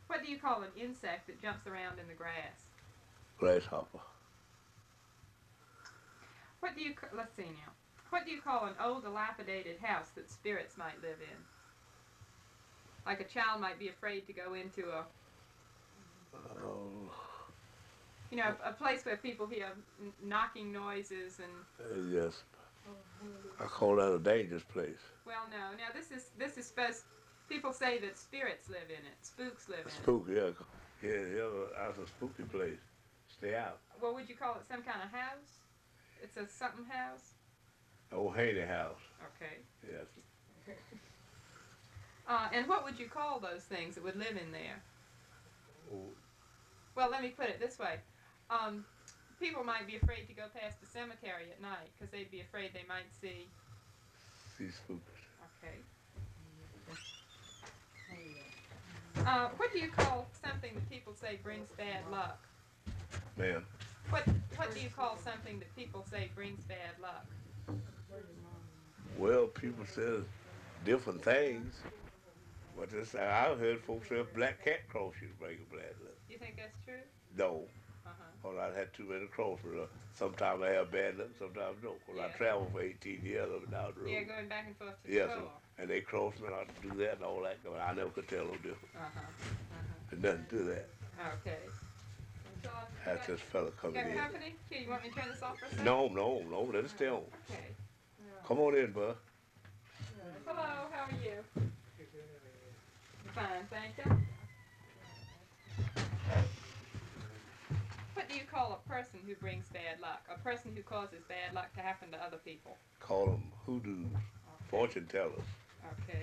What do you call an insect that jumps around in the grass? Grasshopper. Let's see now. What do you call an old dilapidated house that spirits might live in? Like a child might be afraid to go into Oh, a place where people hear knocking noises and. yes. I call that a dangerous place. Well, no. Now this is supposed. People say that spirits live in it, spooks live A in it. spook, yeah. Yeah, yeah, that's a spooky place. Stay out. Well, would you call it some kind of house? It's a something house. Old Haney House. Okay. Yes. And what would you call those things that would live in there? Oh, Well, let me put it this way. Um, People might be afraid to go past the cemetery at night because they'd be afraid they might see. sea spookers. Okay. What do you call something that people say brings bad luck? Ma'am. What do you call something that people say brings bad luck? Well, people say different things. But this, I've heard folks say black cat cross you bring a bad luck. You think that's true? No. Uh huh. Or I had too many crossers. Sometimes I have bad luck, sometimes no. Because I Yeah. traveled for 18 years up and down the Yeah, road. going back and forth to the Yes, store. and they cross me and I do that and all that. But I never could tell no difference. Uh huh. Uh There's nothing to that. huh. Okay. So That's this fella you coming got in. company? Here, you want me to turn this off for a second? No, no, no, let it stay on. Okay. Come on in, bud. Hello, how are you? Fine, thank you. What do you call a person who brings bad luck? A person who causes bad luck to happen to other people. Call them hoodoos, Okay. fortune tellers. Okay.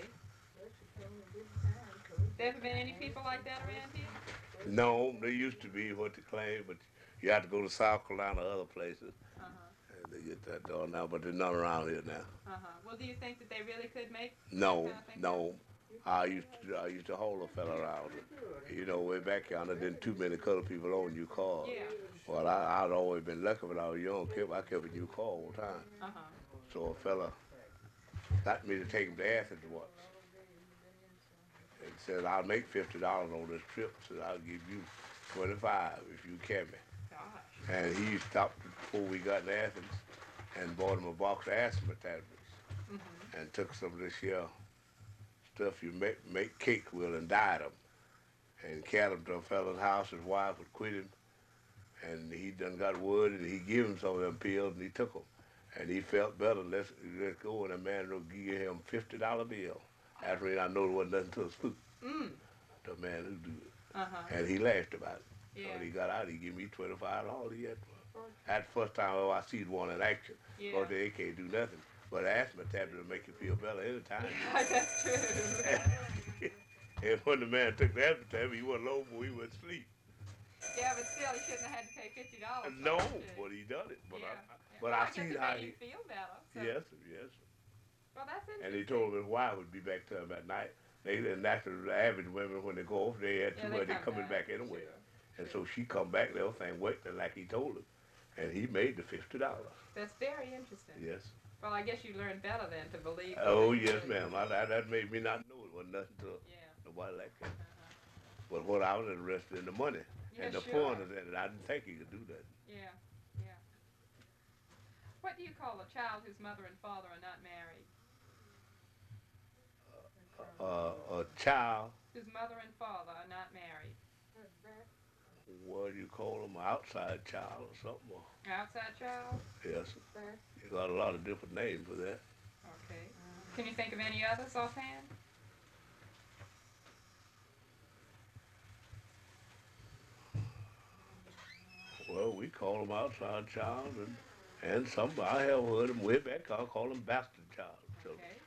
There ever been any people like that around here? No, they used to be what they claim, but you have to go to South Carolina or other places Uh huh. and they get that done now, but there's none around here now. Uh huh. Well, do you think that they really could make that kind No, of thing happen? no. I used to haul a fella around. You know, way back yonder, didn't too many colored people own new cars. Yeah. Well, I'd always been lucky when I was young. I kept a new car all the time. Uh huh. So a fella got me to take him to Athens once and said, I'll make $50 on this trip. Said, I'll give you 25 if you carry me. Gosh. And he stopped before we got to Athens and bought him a box of asthma tablets Mhm. and took some of this here stuff you make cake with and dyed them and carried them to a fella's house. His wife would quit him and he done got word and he gave him some of them pills and he took them. And he felt better. Let's go. And the man will give him $50 bill. After that, I know there wasn't nothing to a spook. Mm. The man who do it. Uh huh. And he laughed about it. So when Yeah. he got out, he gave me $25. He had that's the first time I seen one in action. Because Yeah. they can't do nothing. But asthma tablet will make you feel better anytime. That's true. And when the man took the asthma tablet, he wasn't low, but he went to sleep. Yeah, but still, he shouldn't have had to pay $50 No, for it, but he done it. But yeah. but Well, I I guess seen it how made you he. feel better. So. Yes, yes. Well, that's And he interesting. told him his wife would be back to him at night. And that's the average women when they go off, they had Yeah, too they much. They come coming back back. anyway. Sure. And Sure. so she come back, the whole thing waiting like he told her. And he made the $50. That's very interesting. Yes. Well, I guess you learned better then to believe. Oh That yes, really ma'am. That made me not know it wasn't nothing to Yeah. nobody like that. Uh-huh. But what I was interested in the money Yeah, and the fun sure. of it. I didn't think he could do that. Yeah. Yeah. What do you call a child whose mother and father are not married? A child, Whose mother and father are not married? what do you call him? An outside child or something? Outside child? Yes. You got a lot of different names for that. Okay. Can you think of any others offhand? Well, we call them outside child, and some I have heard them way back. I call them bastard child. So Okay.